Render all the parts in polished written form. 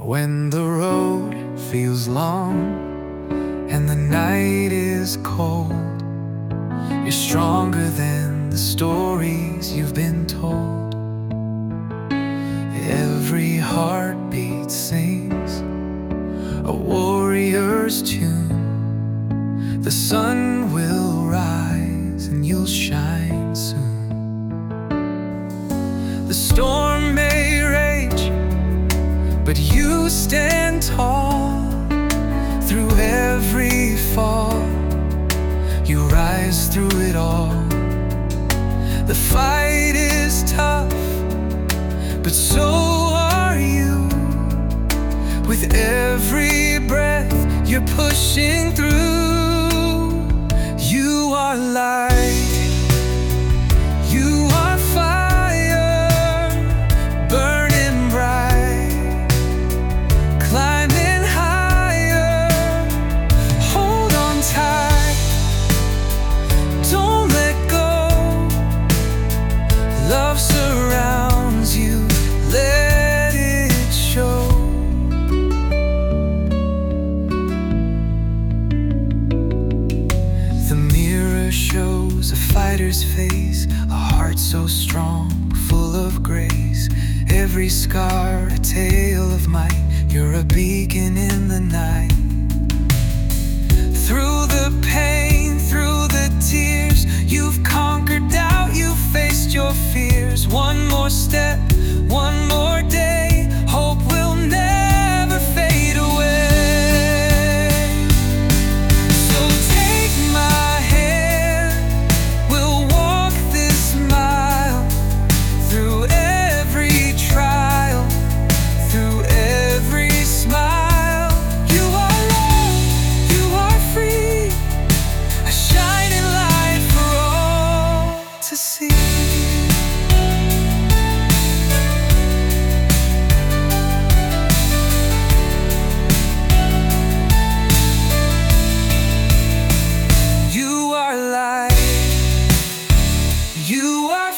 When the road feels long and the night is cold, you're stronger than the stories you've been told. Every heartbeat sings a warrior's tune. The sun will rise and you'll shine soon. The storm may rage, but you stand tall. Through every fall, you rise through it all. The fight is tough, but so are you. With every breath, you're pushing through. You are light, you are fire, burning bright, climbing higher. Hold on tight, don't let go. Love surrounds you, let it show. The mirror shows a fighter's face, a heart so strong, full of grace. Every scar, a tale of might, you're a beacon in the night. Through the pain, through the tears, you've conquered doubt, you've faced your fears. One more step, one more day, hope will never fade away. So take my hand, we'll walk this mile. Through every trial, through every smile. You are love, you are free, a shining light for all to see. You are light, you are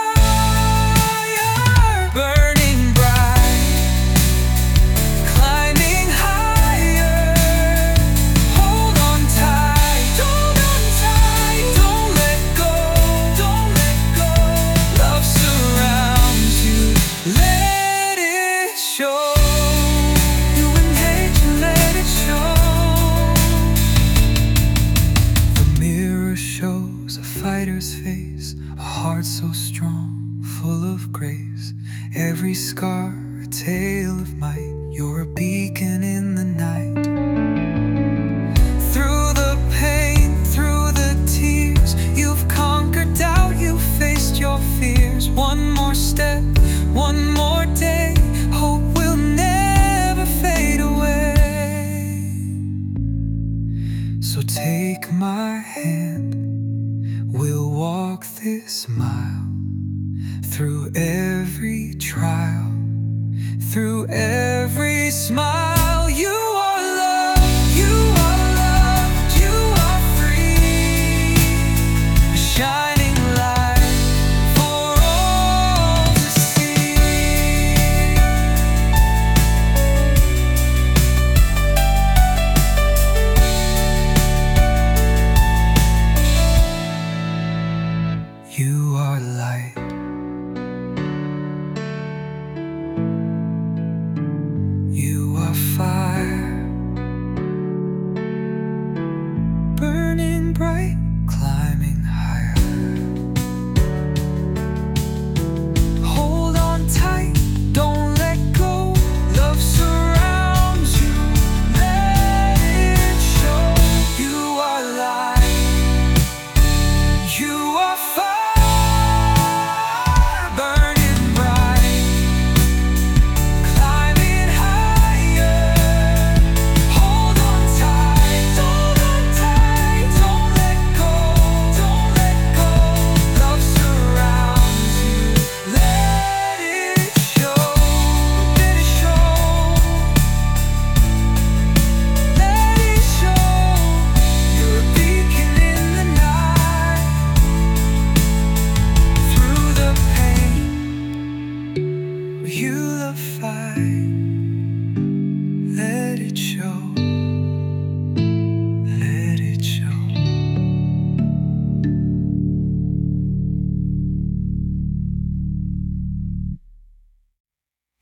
fire, burning bright, climbing higher. Hold on tight, don't let go, don't let go. Love surrounds you, let it show. You and nature, let it show. The mirror shows a fighter's face, a heart so strong, full of grace. Every scar, a tale of might, you're a beacon in the night. Through the pain, through the tears, you've conquered doubt, you've faced your fears. One more step, one more day, hope will never fade away. So take my hand, we'll walk this mile. Through every trial, through every smile.